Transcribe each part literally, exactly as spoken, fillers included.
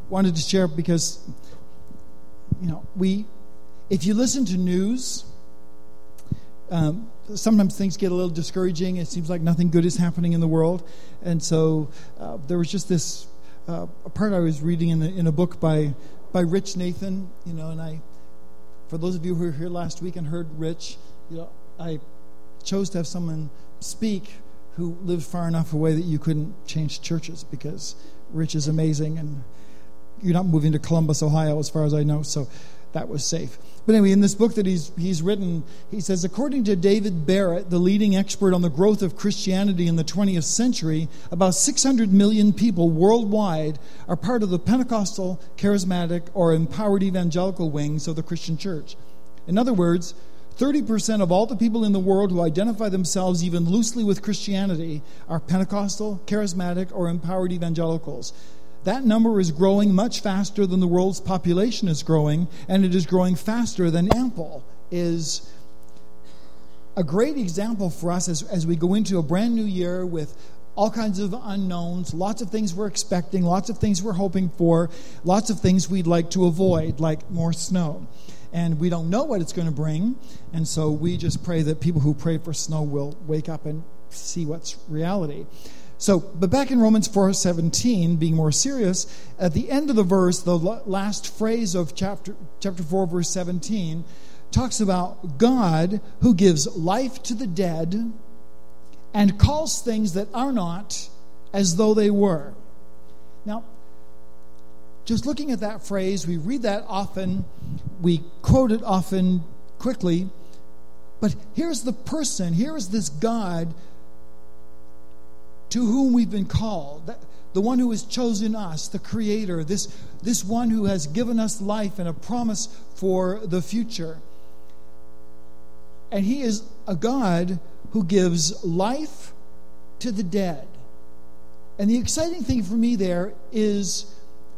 wanted to share because, you know, we, if you listen to news, um, sometimes things get a little discouraging. It seems like nothing good is happening in the world. And so uh, there was just this uh, a part I was reading in, the, in a book by by Rich Nathan, you know, and I, for those of you who were here last week and heard Rich, you know, I chose to have someone speak who lived far enough away that you couldn't change churches, because Rich is amazing, and you're not moving to Columbus, Ohio, as far as I know, so that was safe. But anyway, in this book that he's he's written, he says, according to David Barrett, the leading expert on the growth of Christianity in the twentieth century, about six hundred million people worldwide are part of the Pentecostal, charismatic, or empowered evangelical wings of the Christian church. In other words, thirty percent of all the people in the world who identify themselves even loosely with Christianity are Pentecostal, charismatic, or empowered evangelicals. That number is growing much faster than the world's population is growing, and it is growing faster than ample is a great example for us as, as we go into a brand new year with all kinds of unknowns, lots of things we're expecting, lots of things we're hoping for, lots of things we'd like to avoid, like more snow. And we don't know what it's going to bring, and so we just pray that people who pray for snow will wake up and see what's reality. So, but back in Romans four seventeen, being more serious, at the end of the verse, the last phrase of chapter chapter four, verse seventeen, talks about God who gives life to the dead and calls things that are not as though they were. Now, just looking at that phrase, we read that often, we quote it often quickly, but here's the person, here is this God to whom we've been called, the one who has chosen us, the Creator, this, this one who has given us life and a promise for the future. And He is a God who gives life to the dead. And the exciting thing for me there is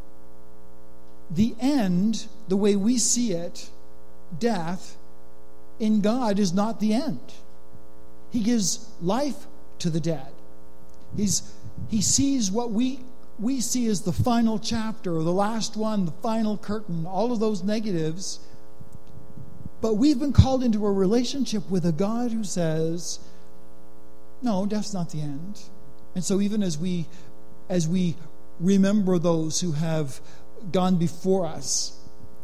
the end, the way we see it, death, in God is not the end. He gives life to the dead. He's he sees what we we see as the final chapter, or the last one, the final curtain, all of those negatives. But we've been called into a relationship with a God who says, no, death's not the end. And so even as we as we remember those who have gone before us,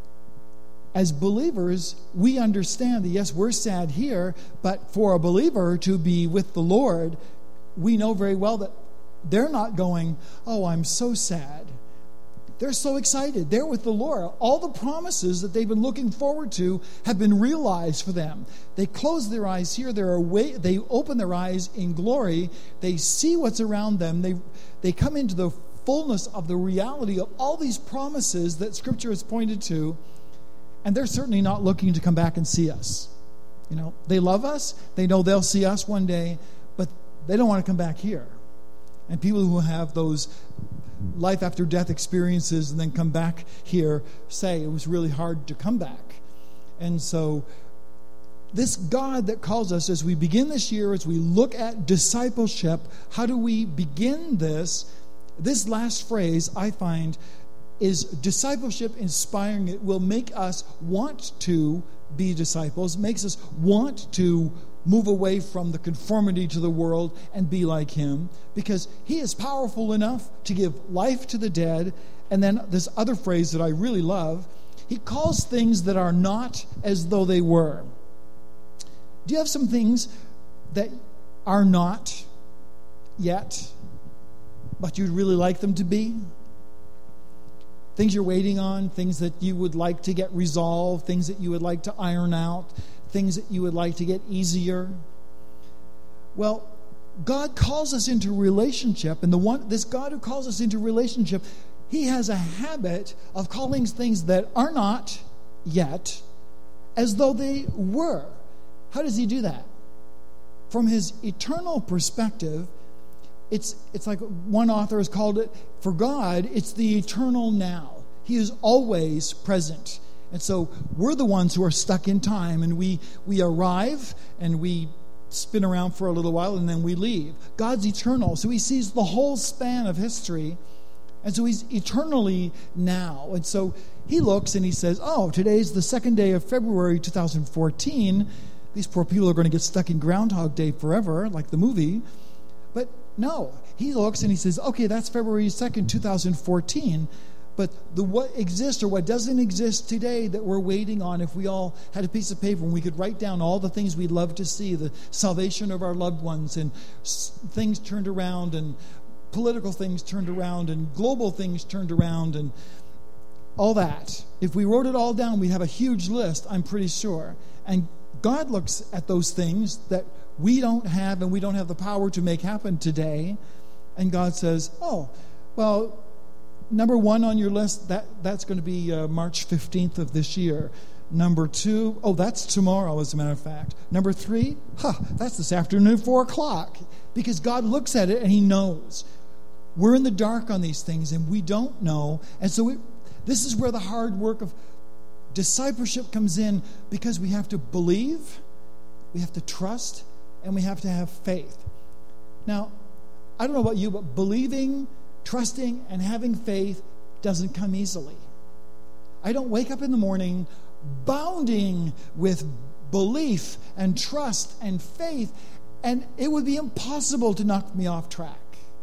as believers, we understand that, yes, we're sad here, but for a believer to be with the Lord, we know very well that they're not going, oh, I'm so sad. They're so excited. They're with the Lord. All the promises that they've been looking forward to have been realized for them. They close their eyes here. They're away, they open their eyes in glory. They see what's around them. They, they come into the fullness of the reality of all these promises that Scripture has pointed to, and they're certainly not looking to come back and see us. You know, they love us. They know they'll see us one day, but they don't want to come back here. And people who have those life after death experiences and then come back here say it was really hard to come back. And so this God that calls us, as we begin this year, as we look at discipleship, how do we begin this? This last phrase, I find, is discipleship inspiring. It will make us want to be disciples, makes us want to move away from the conformity to the world and be like Him, because He is powerful enough to give life to the dead. And then this other phrase that I really love, He calls things that are not as though they were. Do you have some things that are not yet, but you'd really like them to be? Things you're waiting on, things that you would like to get resolved, things that you would like to iron out, things that you would like to get easier. Well, God calls us into relationship, and the one this God who calls us into relationship, He has a habit of calling things that are not yet as though they were. How does He do that? From His eternal perspective, It's it's like one author has called it, for God, it's the eternal now. He is always present. And so we're the ones who are stuck in time, and we, we arrive and we spin around for a little while and then we leave. God's eternal, so He sees the whole span of history, And so he's eternally now. And so he looks and he says, oh, today's the second day of February two thousand fourteen. These poor people are going to get stuck in Groundhog Day forever, like the movie. But no, he looks and he says, okay, that's February second, two thousand fourteen. But the what exists or what doesn't exist today that we're waiting on, if we all had a piece of paper and we could write down all the things we'd love to see, the salvation of our loved ones and things turned around and political things turned around and global things turned around and all that. If we wrote it all down, we'd have a huge list, I'm pretty sure. And God looks at those things that we don't have and we don't have the power to make happen today. And God says, oh, well, number one on your list, that, that's going to be uh, March fifteenth of this year. Number two, oh, that's tomorrow, as a matter of fact. Number three, huh, that's this afternoon at four o'clock. Because God looks at it and he knows. We're in the dark on these things and we don't know. And so it, this is where the hard work of discipleship comes in, because we have to believe, we have to trust, and we have to have faith. Now, I don't know about you, but believing, trusting, and having faith doesn't come easily. I don't wake up in the morning bounding with belief and trust and faith, and it would be impossible to knock me off track.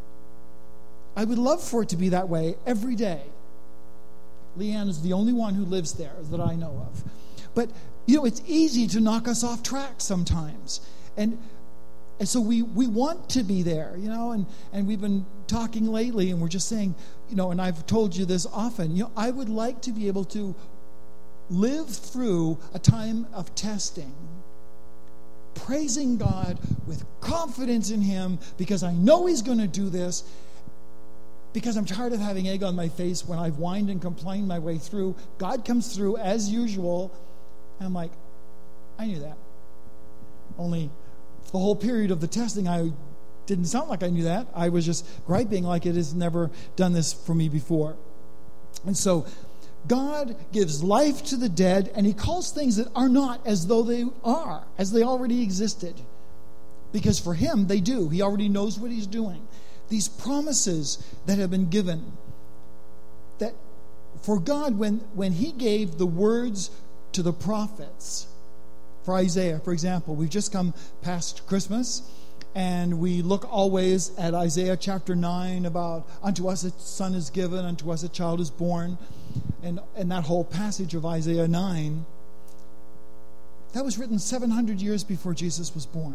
I would love for it to be that way every day. Leanne is the only one who lives there that I know of. But, you know, it's easy to knock us off track sometimes. And and so we, we want to be there, you know, and, and we've been talking lately and we're just saying, you know, and I've told you this often, you know, I would like to be able to live through a time of testing, praising God with confidence in him because I know he's going to do this, because I'm tired of having egg on my face when I've whined and complained my way through. God comes through as usual. And I'm like, I knew that. Only the whole period of the testing, I didn't sound like I knew that. I was just griping like it has never done this for me before. And so God gives life to the dead, and he calls things that are not as though they are, as they already existed. Because for him, they do. He already knows what he's doing. These promises that have been given, that for God, when, when he gave the words to the prophets, for Isaiah, for example, we've just come past Christmas, and we look always at Isaiah chapter nine about, unto us a son is given, unto us a child is born, and, and that whole passage of Isaiah nine, that was written seven hundred years before Jesus was born.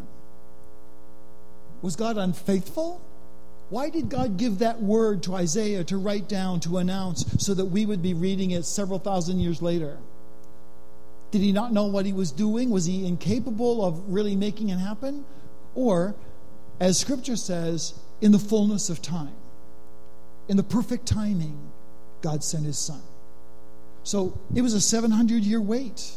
Was God unfaithful? Why did God give that word to Isaiah to write down, to announce, so that we would be reading it several thousand years later? Did he not know what he was doing? Was he incapable of really making it happen? Or, as Scripture says, in the fullness of time, in the perfect timing, God sent his Son. So it was a seven hundred year wait.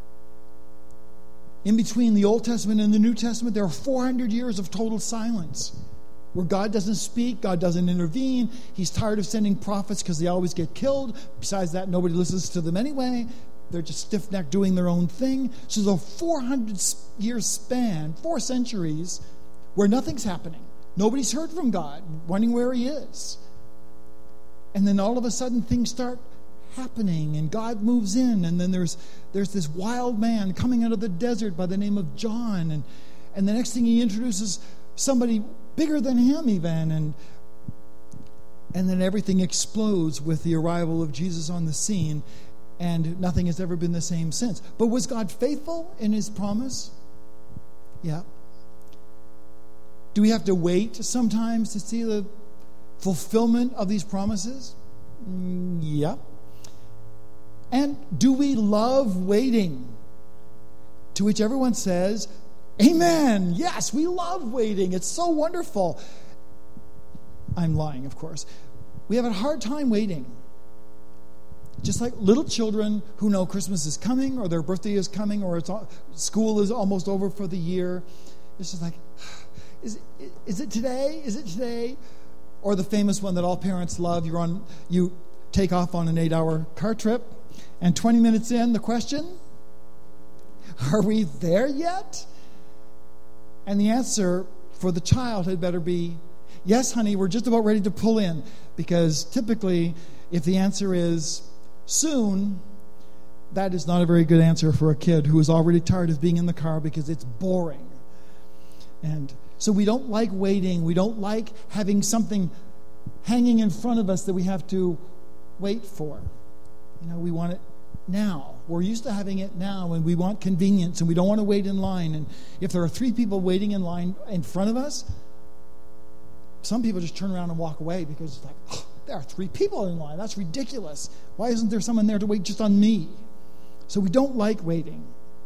In between the Old Testament and the New Testament, there are four hundred years of total silence, where God doesn't speak, God doesn't intervene. He's tired of sending prophets because they always get killed. Besides that, nobody listens to them anyway. They're just stiff-necked doing their own thing. So there's a four hundred year span, four centuries, where nothing's happening. Nobody's heard from God, wondering where he is. And then all of a sudden things start happening and God moves in, and then there's there's this wild man coming out of the desert by the name of John, and, and the next thing he introduces somebody bigger than him even, and and then everything explodes with the arrival of Jesus on the scene, and nothing has ever been the same since. But was God faithful in his promise? Yeah. Do we have to wait sometimes to see the fulfillment of these promises? Mm, yeah. And do we love waiting? To which everyone says, amen. Yes, we love waiting. It's so wonderful. I'm lying, of course. We have a hard time waiting. Just like little children who know Christmas is coming, or their birthday is coming, or it's all, school is almost over for the year. It's just like, is it, is it today? Is it today? Or the famous one that all parents love. You're on, you take off on an eight-hour car trip, and twenty minutes in, the question, are we there yet? And the answer for the child had better be, Yes, honey, we're just about ready to pull in. Because typically, if the answer is soon, that is not a very good answer for a kid who is already tired of being in the car because it's boring. And so we don't like waiting. We don't like having something hanging in front of us that we have to wait for. You know, we want it now. We're used to having it now, and we want convenience, and we don't want to wait in line. And if there are three people waiting in line in front of us, some people just turn around and walk away because it's like, oh, there are three people in line. That's ridiculous. Why isn't there someone there to wait just on me? So we don't like waiting.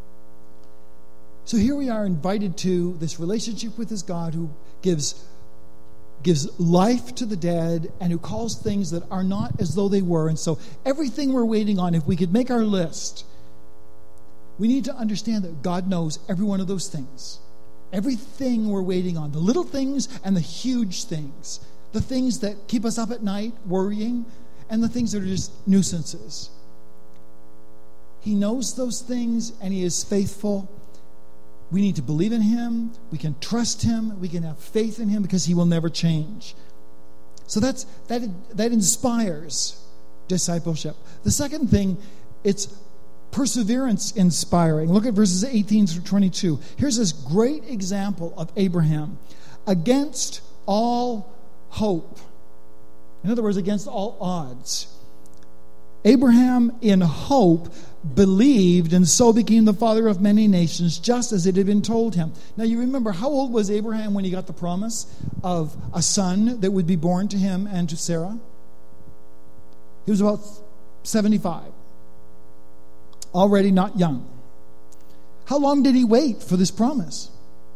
So here we are invited to this relationship with this God who gives gives life to the dead and who calls things that are not as though they were. And so everything we're waiting on, if we could make our list, we need to understand that God knows every one of those things. Everything we're waiting on, the little things and the huge things, the things that keep us up at night worrying, and the things that are just nuisances. He knows those things, and He is faithful. We need to believe in Him. We can trust Him. We can have faith in Him because He will never change. So that's that. That inspires discipleship. The second thing, it's perseverance inspiring. Look at verses eighteen through twenty-two. Here's this great example of Abraham against all hope. In other words, against all odds. Abraham, in hope, believed and so became the father of many nations, just as it had been told him. Now you remember, how old was Abraham when he got the promise of a son that would be born to him and to Sarah? He was about seventy-five. Already not young. How long did he wait for this promise?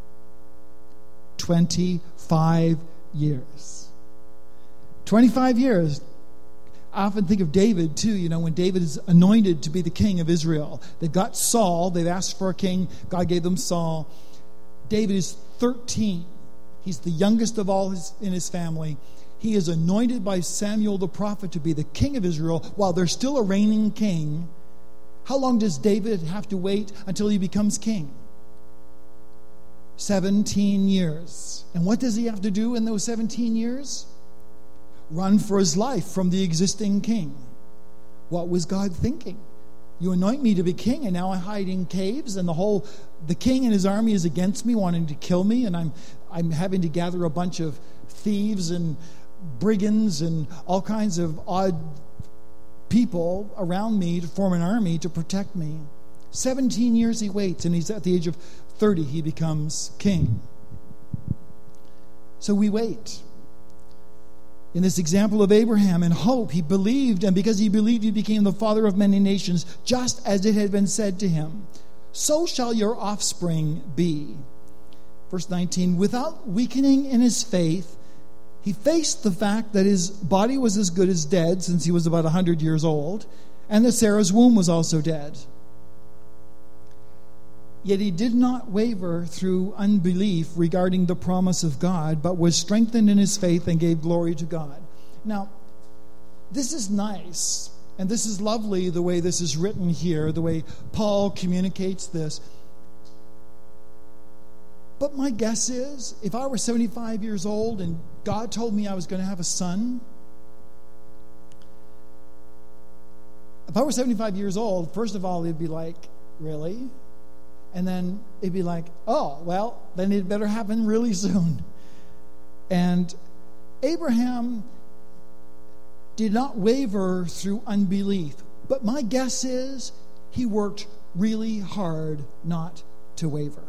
twenty-five years. twenty-five years. I often think of David, too. You know, when David is anointed to be the king of Israel. They've got Saul. They've asked for a king. God gave them Saul. David is thirteen. He's the youngest of all his, in his family. He is anointed by Samuel the prophet to be the king of Israel while there's still a reigning king. How long does David have to wait until he becomes king? seventeen years. And what does he have to do in those seventeen years? Run for his life from the existing king. What was God thinking? You anoint me to be king, and now I hide in caves, and the whole the king and his army is against me, wanting to kill me, and I'm I'm having to gather a bunch of thieves and brigands and all kinds of odd people around me to form an army to protect me. seventeen years he waits, and he's at the age of thirty, he becomes king. So we wait. In this example of Abraham, in hope, he believed, and because he believed, he became the father of many nations, just as it had been said to him. So shall your offspring be. Verse nineteen, without weakening in his faith, he faced the fact that his body was as good as dead, since he was about one hundred years old, and that Sarah's womb was also dead. Yet he did not waver through unbelief regarding the promise of God, but was strengthened in his faith and gave glory to God. Now, this is nice, and this is lovely the way this is written here, the way Paul communicates this. But my guess is, if I were seventy-five years old and God told me I was going to have a son, if I were seventy-five years old, first of all, it'd be like, really? And then it'd be like, oh, well, then it better happen really soon. And Abraham did not waver through unbelief. But my guess is he worked really hard not to waver.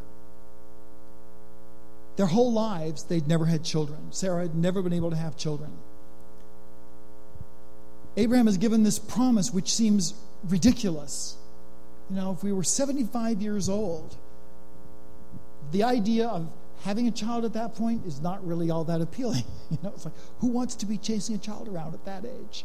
Their whole lives, they'd never had children. Sarah had never been able to have children. Abraham is given this promise which seems ridiculous. You know, if we were seventy-five years old, the idea of having a child at that point is not really all that appealing. You know, it's like, who wants to be chasing a child around at that age?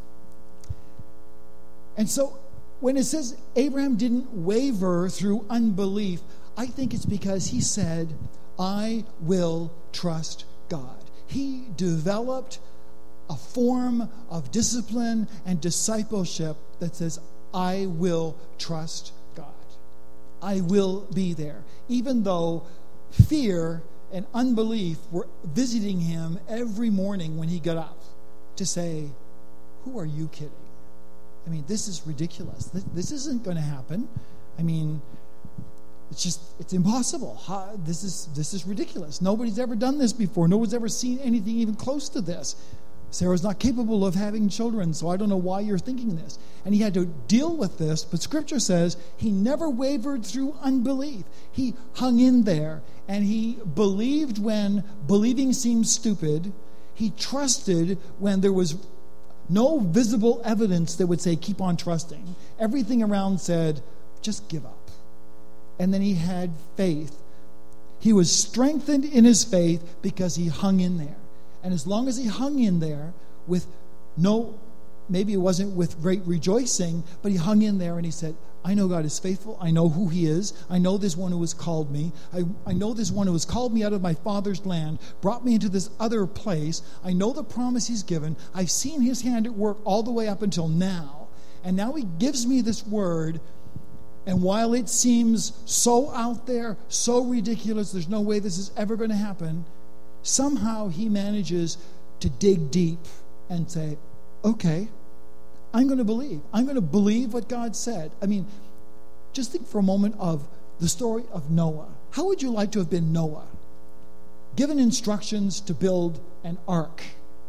And so when it says Abraham didn't waver through unbelief, I think it's because he said, I will trust God. He developed a form of discipline and discipleship that says, I will trust God. I will be there. Even though fear and unbelief were visiting him every morning when he got up to say, who are you kidding? I mean, this is ridiculous. This, this isn't going to happen. I mean, it's just, it's impossible. How, this is this is ridiculous. Nobody's ever done this before. No one's ever seen anything even close to this. Sarah's not capable of having children, so I don't know why you're thinking this. And he had to deal with this, but Scripture says he never wavered through unbelief. He hung in there, and he believed when believing seemed stupid. He trusted when there was no visible evidence that would say, keep on trusting. Everything around said, just give up. And then he had faith. He was strengthened in his faith because he hung in there. And as long as he hung in there with no, maybe it wasn't with great rejoicing, but he hung in there and he said, I know God is faithful. I know who he is. I know this one who has called me. I, I know this one who has called me out of my father's land, brought me into this other place. I know the promise he's given. I've seen his hand at work all the way up until now. And now he gives me this word. And while it seems so out there, so ridiculous, there's no way this is ever going to happen, somehow he manages to dig deep and say, okay, I'm going to believe. I'm going to believe what God said. I mean, just think for a moment of the story of Noah. How would you like to have been Noah? Given instructions to build an ark.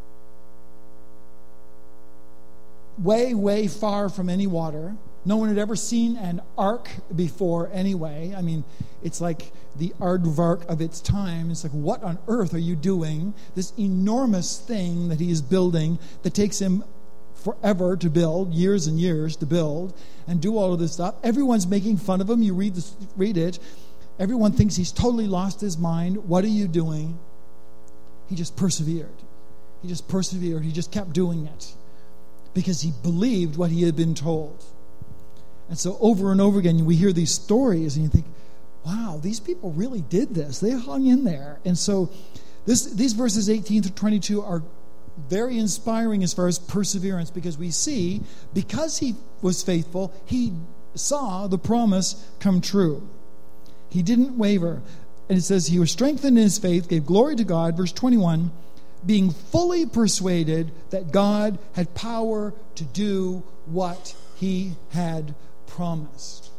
Way, way far from any water. No one had ever seen an ark before anyway. I mean, it's like the aardvark of its time. It's like, what on earth are you doing? This enormous thing that he is building that takes him forever to build, years and years to build, and do all of this stuff. Everyone's making fun of him. You read this, read it. Everyone thinks he's totally lost his mind. What are you doing? He just persevered. He just persevered. He just kept doing it because he believed what he had been told. And so over and over again, we hear these stories and you think, wow, these people really did this. They hung in there. And so this, these verses eighteen through twenty-two are very inspiring as far as perseverance, because we see, because he was faithful, he saw the promise come true. He didn't waver. And it says he was strengthened in his faith, gave glory to God. Verse twenty-one, being fully persuaded that God had power to do what he had promised.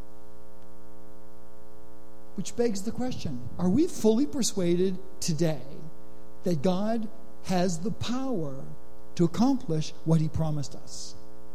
Which begs the question, are we fully persuaded today that God has the power to accomplish what he promised us?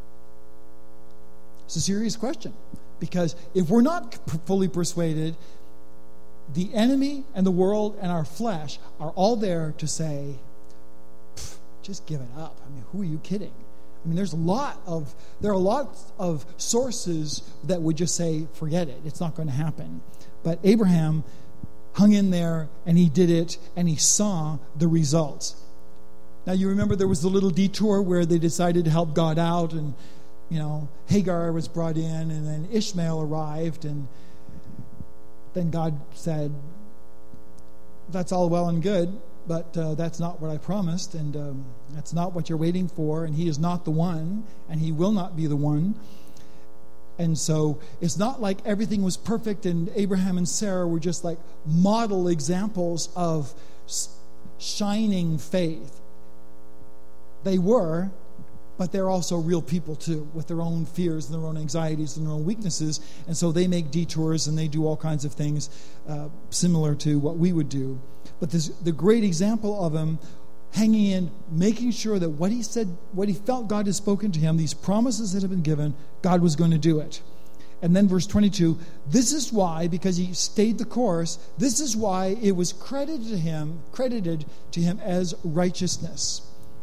It's a serious question, because if we're not fully persuaded, the enemy and the world and our flesh are all there to say, just give it up. I mean, who are you kidding? I mean, there's a lot of there are a lot of sources that would just say, forget it, it's not going to happen. But Abraham hung in there, and he did it, and he saw the results. Now, you remember there was the little detour where they decided to help God out, and, you know, Hagar was brought in, and then Ishmael arrived, and then God said, that's all well and good, but uh, that's not what I promised, and um, that's not what you're waiting for, and he is not the one, and he will not be the one. And so it's not like everything was perfect and Abraham and Sarah were just like model examples of shining faith. They were, but they're also real people too, with their own fears and their own anxieties and their own weaknesses. And so they make detours and they do all kinds of things uh, similar to what we would do. But this, the great example of him hanging in, making sure that what he said, what he felt God had spoken to him, these promises that had been given, God was going to do it. And then verse twenty-two, this is why, because he stayed the course, this is why it was credited to him, credited to him as righteousness.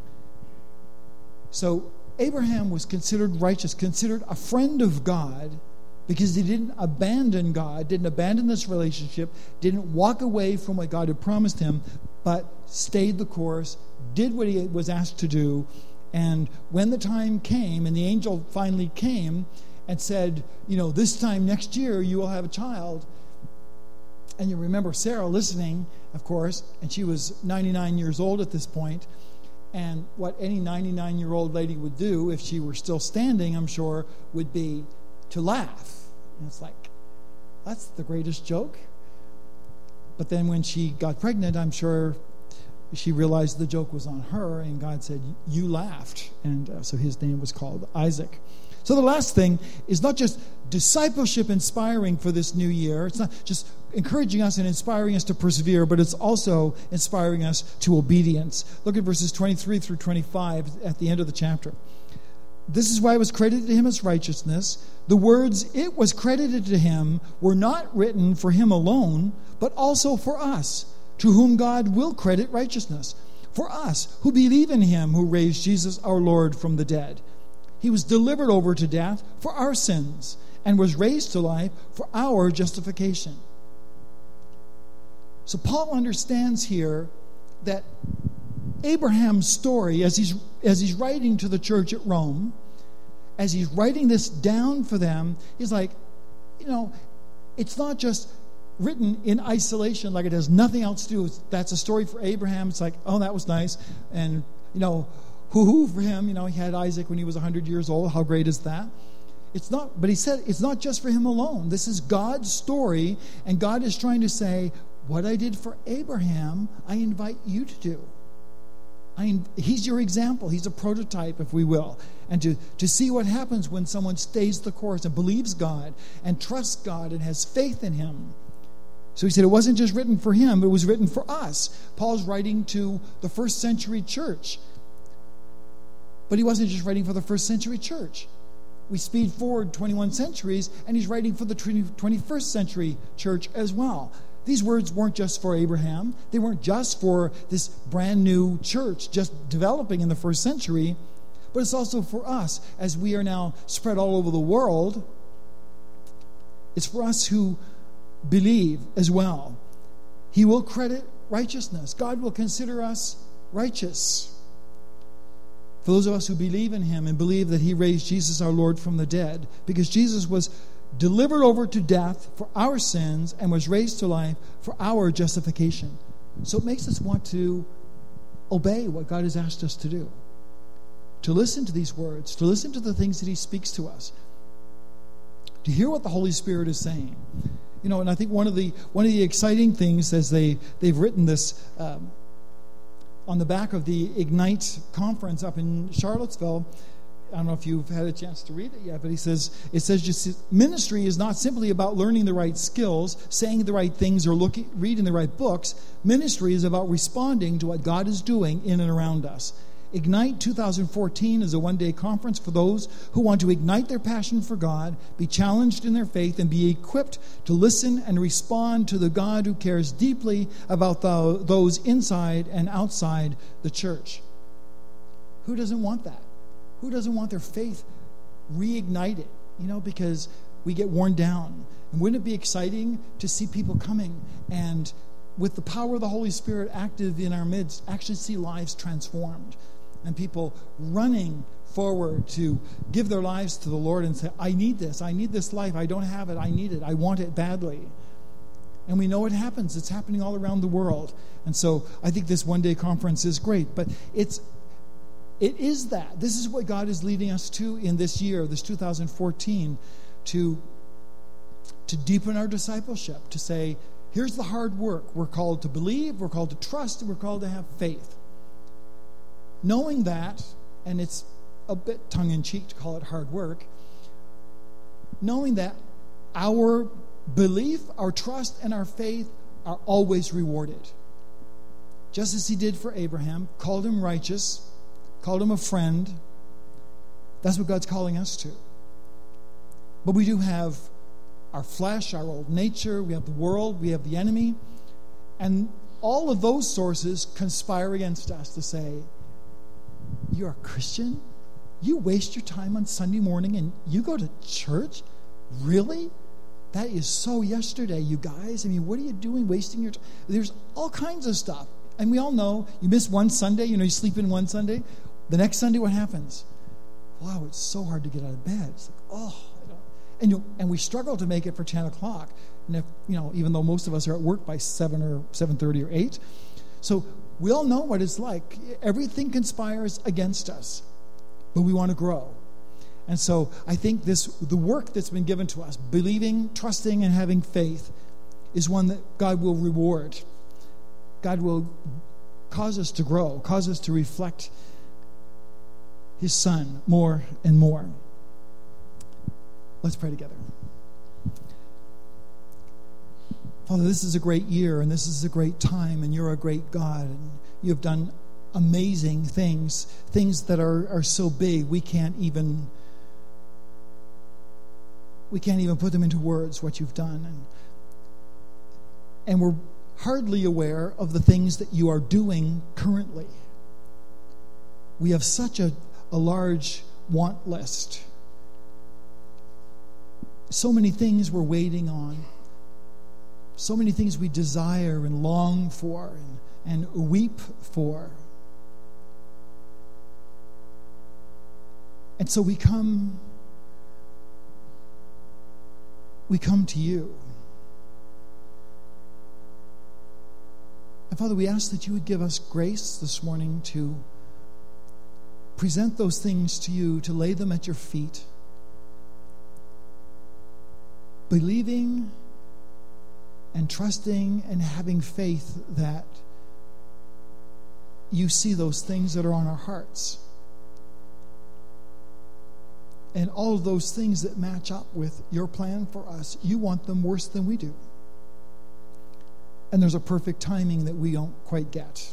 So Abraham was considered righteous, considered a friend of God, because he didn't abandon God, didn't abandon this relationship, didn't walk away from what God had promised him, but stayed the course, did what he was asked to do. And when the time came, and the angel finally came and said, you know, this time next year you will have a child. And you remember Sarah listening, of course, and she was ninety-nine years old at this point. And what any ninety-nine-year-old lady would do, if she were still standing, I'm sure, would be to laugh. And it's like, that's the greatest joke. But then when she got pregnant, I'm sure she realized the joke was on her, and God said, you laughed. And uh, so his name was called Isaac. So the last thing is not just discipleship inspiring for this new year. It's not just encouraging us and inspiring us to persevere, but it's also inspiring us to obedience. Look at verses twenty-three through twenty-five at the end of the chapter. This is why it was credited to him as righteousness. The words, it was credited to him, were not written for him alone, but also for us, to whom God will credit righteousness. For us, who believe in him who raised Jesus our Lord from the dead. He was delivered over to death for our sins and was raised to life for our justification. So Paul understands here that Abraham's story, as he's, as he's writing to the church at Rome, as he's writing this down for them, he's like, you know, it's not just written in isolation, like it has nothing else to do. That's a story for Abraham. It's like, oh, that was nice. And, you know, hoo-hoo for him. You know, he had Isaac when he was one hundred years old. How great is that? It's not, but he said it's not just for him alone. This is God's story, and God is trying to say, what I did for Abraham, I invite you to do. I, he's your example. He's a prototype, if we will. And to, to see what happens when someone stays the course and believes God and trusts God and has faith in him. So he said it wasn't just written for him, it was written for us. Paul's writing to the first century church. But he wasn't just writing for the first century church. We speed forward twenty-one centuries, and he's writing for the twenty-first century church as well. These words weren't just for Abraham. They weren't just for this brand new church just developing in the first century. But it's also for us as we are now spread all over the world. It's for us who believe as well. He will credit righteousness. God will consider us righteous. For those of us who believe in him and believe that he raised Jesus our Lord from the dead, because Jesus was delivered over to death for our sins and was raised to life for our justification. So it makes us want to obey what God has asked us to do, to listen to these words, to listen to the things that he speaks to us, to hear what the Holy Spirit is saying. You know, and I think one of the one of the exciting things as they they've written this um, on the back of the Ignite conference up in Charlottesville. I don't know if you've had a chance to read it yet, but he says, it says just ministry is not simply about learning the right skills, saying the right things, or looking, reading the right books. Ministry is about responding to what God is doing in and around us. Ignite twenty fourteen is a one-day conference for those who want to ignite their passion for God, be challenged in their faith, and be equipped to listen and respond to the God who cares deeply about the, those inside and outside the church. Who doesn't want that? Who doesn't want their faith reignited? You know, because we get worn down. And wouldn't it be exciting to see people coming and, with the power of the Holy Spirit active in our midst, actually see lives transformed? And people running forward to give their lives to the Lord and say, I need this. I need this life. I don't have it. I need it. I want it badly. And we know it happens. It's happening all around the world. And so I think this one-day conference is great. But it's it is that. This is what God is leading us to in this year, this two thousand fourteen, to, to deepen our discipleship, to say, here's the hard work. We're called to believe, we're called to trust, and we're called to have faith. Knowing that, and it's a bit tongue-in-cheek to call it hard work, knowing that our belief, our trust, and our faith are always rewarded. Just as he did for Abraham, called him righteous, called him a friend. That's what God's calling us to. But we do have our flesh, our old nature, we have the world, we have the enemy, and all of those sources conspire against us to say, you're a Christian? You waste your time on Sunday morning and you go to church? Really? That is so yesterday, you guys. I mean, what are you doing wasting your time? There's all kinds of stuff. And we all know, you miss one Sunday, you know, you sleep in one Sunday. The next Sunday, what happens? Wow, it's so hard to get out of bed. It's like, oh, I don't. And you and we struggle to make it for ten o'clock. And if, you know, even though most of us are at work by seven or seven thirty or eight. So we all know what it's like. Everything conspires against us, but we want to grow. And so I think this, the work that's been given to us, believing, trusting, and having faith, is one that God will reward. God will cause us to grow, cause us to reflect His Son more and more. Let's pray together. Father, this is a great year, and this is a great time, and you're a great God, and you have done amazing things, things that are, are so big we can't even we can't even put them into words, what you've done. And, and we're hardly aware of the things that you are doing currently. We have such a, a large want list. So many things we're waiting on. So many things we desire and long for and, and weep for. And so we come, we come to you. And Father, we ask that you would give us grace this morning to present those things to you, to lay them at your feet, believing and trusting and having faith that you see those things that are on our hearts. And all of those things that match up with your plan for us, you want them worse than we do. And there's a perfect timing that we don't quite get.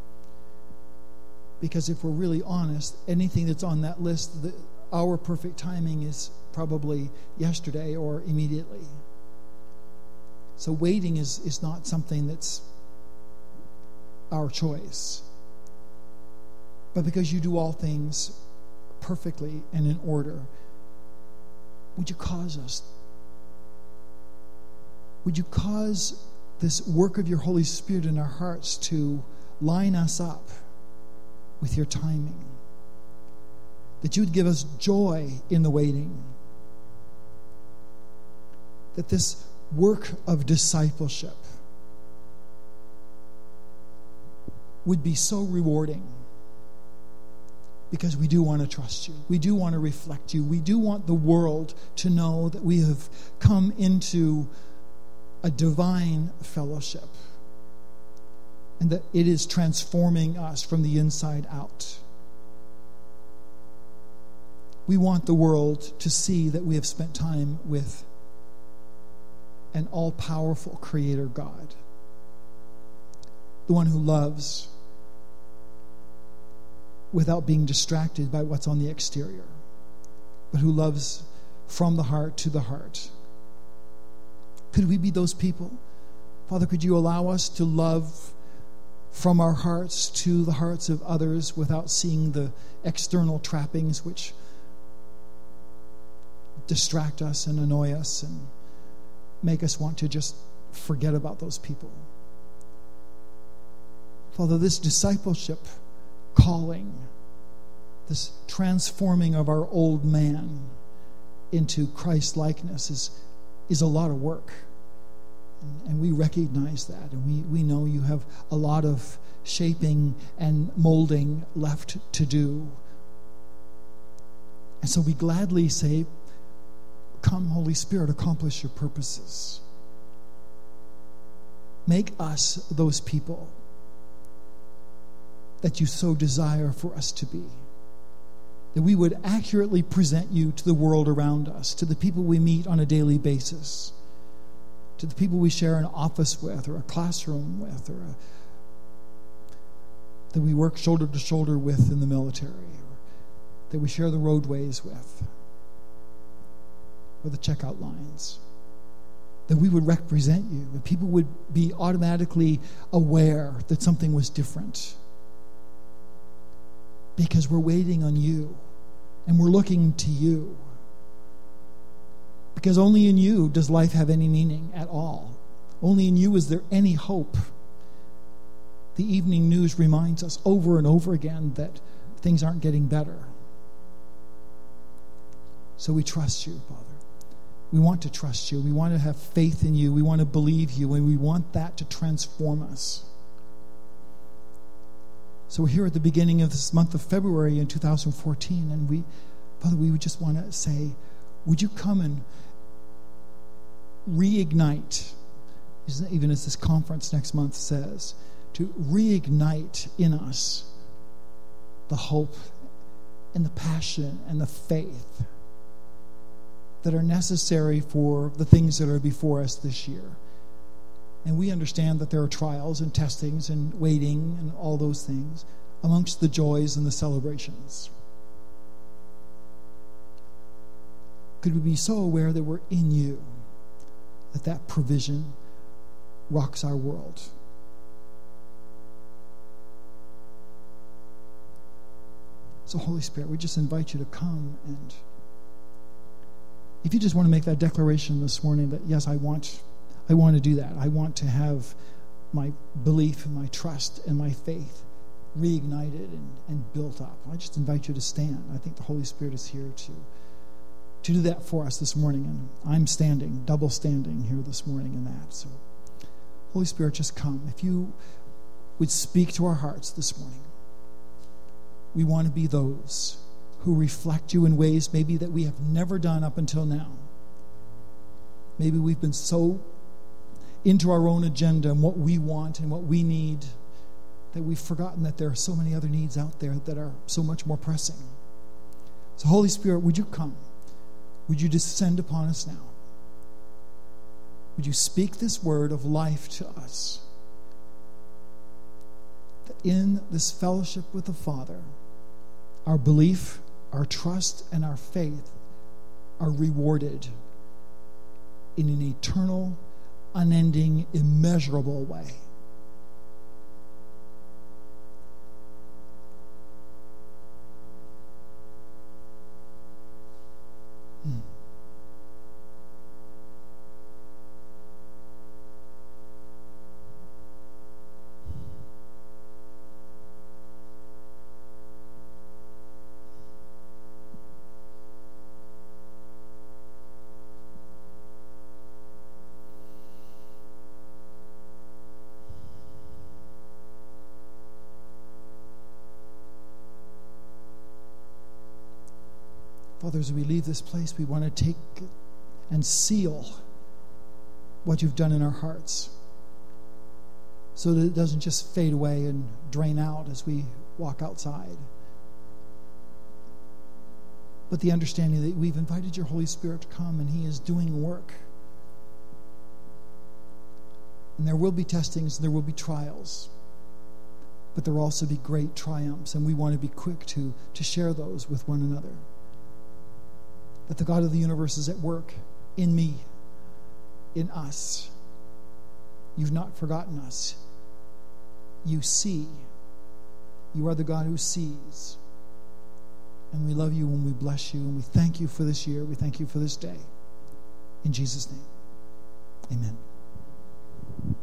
Because if we're really honest, anything that's on that list, the, our perfect timing is probably yesterday or immediately. So waiting is, is not something that's our choice. But because you do all things perfectly and in order, would you cause us, would you cause this work of your Holy Spirit in our hearts to line us up with your timing? That you would give us joy in the waiting. That this work of discipleship would be so rewarding, because we do want to trust you. We do want to reflect you. We do want the world to know that we have come into a divine fellowship and that it is transforming us from the inside out. We want the world to see that we have spent time with an all-powerful Creator God, the one who loves without being distracted by what's on the exterior, but who loves from the heart to the heart. Could we be those people? Father, could you allow us to love from our hearts to the hearts of others without seeing the external trappings which distract us and annoy us and make us want to just forget about those people? Father, this discipleship calling, this transforming of our old man into Christ-likeness is, is a lot of work. And, and we recognize that. And we, we know you have a lot of shaping and molding left to do. And so we gladly say, come, Holy Spirit, accomplish your purposes. Make us those people that you so desire for us to be. That we would accurately present you to the world around us, to the people we meet on a daily basis, to the people we share an office with or a classroom with, or a, that we work shoulder to shoulder with in the military, or that we share the roadways with, or the checkout lines. That we would represent you, that people would be automatically aware that something was different. Because we're waiting on you, and we're looking to you. Because only in you does life have any meaning at all. Only in you is there any hope. The evening news reminds us over and over again that things aren't getting better. So we trust you, Father. We want to trust you. We want to have faith in you. We want to believe you, and we want that to transform us. So we're here at the beginning of this month of February in two thousand fourteen, and we, Father, we would just want to say, would you come and reignite even as this conference next month says, to reignite in us the hope and the passion and the faith that are necessary for the things that are before us this year. And we understand that there are trials and testings and waiting and all those things amongst the joys and the celebrations. Could we be so aware that we're in you, that that provision rocks our world? So Holy Spirit, we just invite you to come, and if you just want to make that declaration this morning that yes, I want I want to do that. I want to have my belief and my trust and my faith reignited and, and built up. I just invite you to stand. I think the Holy Spirit is here to to do that for us this morning, and I'm standing, double standing here this morning in that. So Holy Spirit, just come. If you would speak to our hearts this morning. We want to be those who reflect you in ways maybe that we have never done up until now. Maybe we've been so into our own agenda and what we want and what we need that we've forgotten that there are so many other needs out there that are so much more pressing. So Holy Spirit, would you come? Would you descend upon us now? Would you speak this word of life to us? That in this fellowship with the Father, our belief, our trust, and our faith are rewarded in an eternal, unending, immeasurable way. Hmm. Father, as we leave this place, we want to take and seal what you've done in our hearts so that it doesn't just fade away and drain out as we walk outside. But the understanding that we've invited your Holy Spirit to come and he is doing work. And there will be testings, there will be trials, but there will also be great triumphs, and we want to be quick to, to share those with one another. That the God of the universe is at work in me, in us. You've not forgotten us. You see. You are the God who sees. And we love you and we bless you and we thank you for this year. We thank you for this day. In Jesus' name, amen.